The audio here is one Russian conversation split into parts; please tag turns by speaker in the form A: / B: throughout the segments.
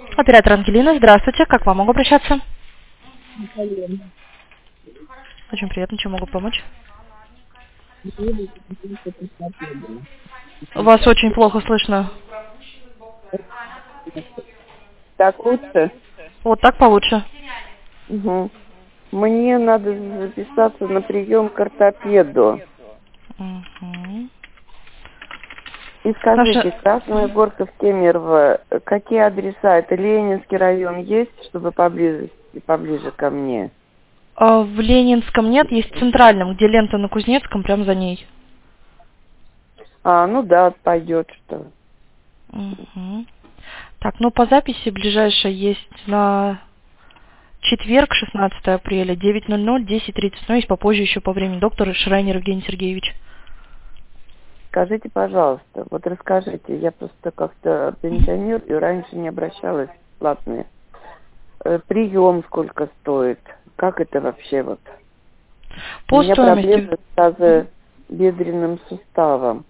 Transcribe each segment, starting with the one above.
A: Оператор Ангелина, здравствуйте. Как вам могу обращаться? Очень приятно, чем могу помочь? Вас очень плохо слышно.
B: Так лучше?
A: Вот так получше.
B: Угу. Мне надо записаться на прием к ортопеду.
A: Мгм.
B: И скажите,
A: Наша...
B: Красная Горка в Кемерово, какие адреса? Это Ленинский район есть, чтобы поблизости, поближе ко мне?
A: В Ленинском нет, есть в Центральном, где лента на Кузнецком, прям за ней.
B: Ну да, пойдет что.
A: Мгм. Так, ну по записи ближайшая есть на четверг, 16 апреля, 9:00, 10:30. Но есть попозже еще по времени. Доктор Шрайнер Евгений Сергеевич.
B: Скажите, пожалуйста, вот расскажите, я просто как-то пенсионер и раньше не обращалась в платные. Прием сколько стоит? Как это вообще вот? У
A: По
B: меня
A: стоимости...
B: проблемы с тазобедренным суставом.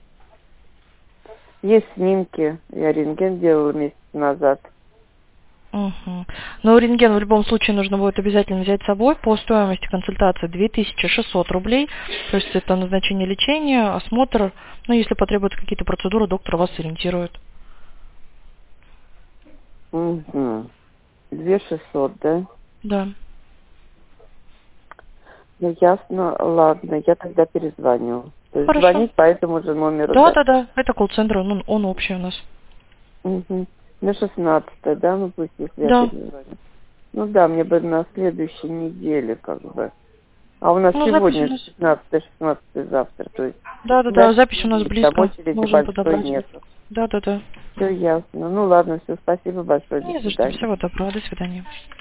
B: Есть снимки, я рентген делала месяц назад.
A: Мгм. Но рентген в любом случае нужно будет обязательно взять с собой. По стоимости консультации 2600 рублей. То есть это назначение лечения, осмотр. Ну, если потребуются какие-то процедуры, доктор вас сориентирует.
B: Угу. 2600, да?
A: Да.
B: Ну, ясно, ладно, я тогда перезвоню. То есть
A: Хорошо.
B: звонить по этому же номеру,
A: Да,
B: да?
A: да, да. Это колл-центр, он общий у нас.
B: Угу. На 16, да? Ну, пусть если я
A: Да.
B: перезвоню. Ну да, мне бы на следующей неделе как бы. А у нас
A: Ну, запись у
B: сегодня
A: нас...
B: 15-16 завтра, то есть
A: Да, да, да.
B: дальше
A: Запись у нас
B: там
A: близко.
B: очереди
A: Можем
B: большой
A: подобрать.
B: нету.
A: Да, да, да.
B: Все ясно. Ну ладно, все, спасибо большое, до
A: Не за что.
B: свидания.
A: Всего доброго. До свидания.